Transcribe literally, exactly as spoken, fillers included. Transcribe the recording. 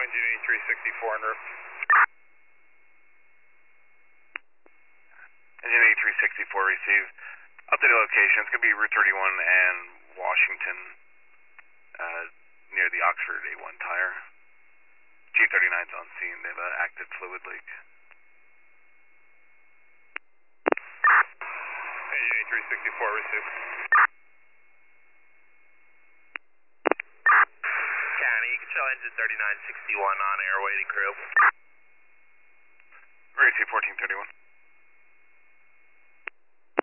engine eighty-three sixty-four en route. Engine eighty-three sixty-four received. Updated location, it's going to be Route thirty-one and Washington, uh, near the Oxford A one tire. G thirty-nine's on scene, they have an active fluid leak. Engine eighty-three sixty-four received. County, you can show engine thirty-nine sixty-one on air, waiting crew. Receive fourteen thirty-one.